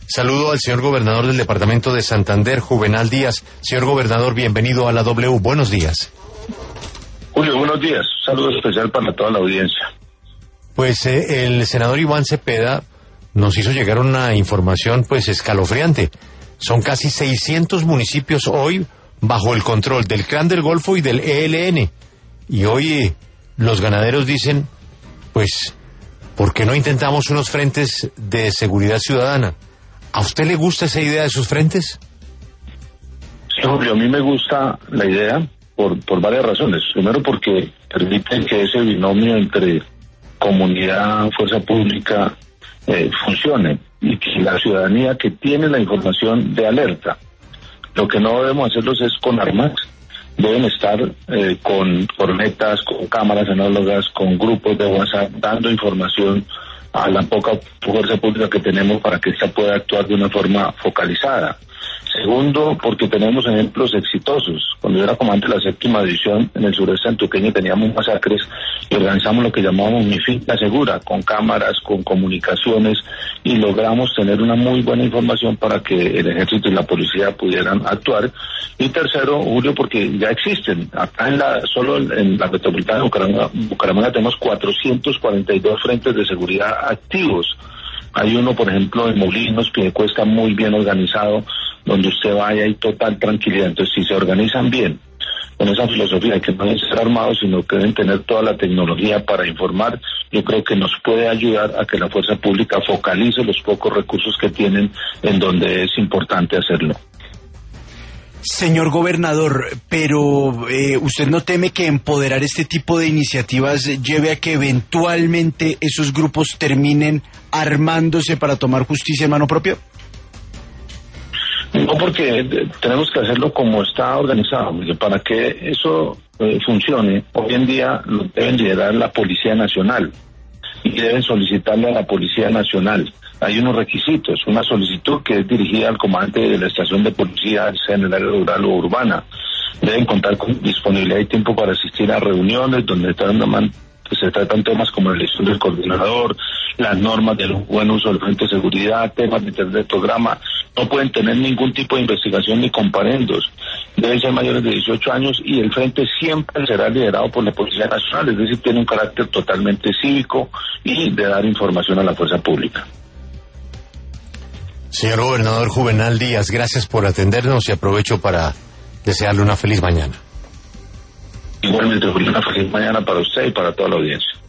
Saludo al señor gobernador del departamento de Santander, Juvenal Díaz. Señor gobernador, bienvenido a la W. Buenos días. Julio, buenos días. Un saludo especial para toda la audiencia. Pues el senador Iván Cepeda nos hizo llegar una información pues escalofriante. Son casi 600 municipios hoy bajo el control del Clan del Golfo y del ELN. Y hoy los ganaderos dicen, pues, ¿por qué no intentamos unos frentes de seguridad ciudadana? ¿A usted le gusta esa idea de sus frentes? Sí, Julio, a mí me gusta la idea por varias razones. Primero, porque permite que ese binomio entre comunidad, fuerza pública, funcione, y que la ciudadanía que tiene la información de alerta. Lo que no debemos hacerlos es con armas, deben estar con cornetas, con cámaras análogas, con grupos de WhatsApp, dando información a la poca fuerza pública que tenemos para que ésta pueda actuar de una forma focalizada. Segundo, porque tenemos ejemplos exitosos. Cuando yo era comandante de la 7ª División en el sureste antioqueño teníamos masacres y organizamos lo que llamábamos Mi Finca Segura, con cámaras, con comunicaciones, y logramos tener una muy buena información para que el ejército y la policía pudieran actuar. Y tercero, Julio, porque ya existen. Acá solo en la metropolitana de Bucaramanga tenemos 442 frentes de seguridad activos. Hay uno, por ejemplo, en Molinos, Piedecuesta, muy bien organizado, donde usted vaya y total tranquilidad. Entonces, si se organizan bien, con esa filosofía de que no deben ser armados, sino que deben tener toda la tecnología para informar, yo creo que nos puede ayudar a que la fuerza pública focalice los pocos recursos que tienen en donde es importante hacerlo. Señor gobernador, pero ¿usted no teme que empoderar este tipo de iniciativas lleve a que eventualmente esos grupos terminen armándose para tomar justicia en mano propia? No, porque tenemos que hacerlo como está organizado, porque para que eso funcione, hoy en día lo deben liderar la Policía Nacional y deben solicitarle a la Policía Nacional. Hay unos requisitos, una solicitud que es dirigida al comandante de la estación de policía, sea en el área rural o urbana. Deben contar con disponibilidad y tiempo para asistir a reuniones donde se tratan temas como la elección del coordinador, las normas del buen uso del frente de seguridad, temas de internet de programa. No pueden tener ningún tipo de investigación ni comparendos. Deben ser mayores de 18 años y el frente siempre será liderado por la Policía Nacional, es decir, tiene un carácter totalmente cívico y de dar información a la fuerza pública. Señor gobernador Juvenal Díaz, gracias por atendernos y aprovecho para desearle una feliz mañana. Igualmente, una feliz mañana para usted y para toda la audiencia.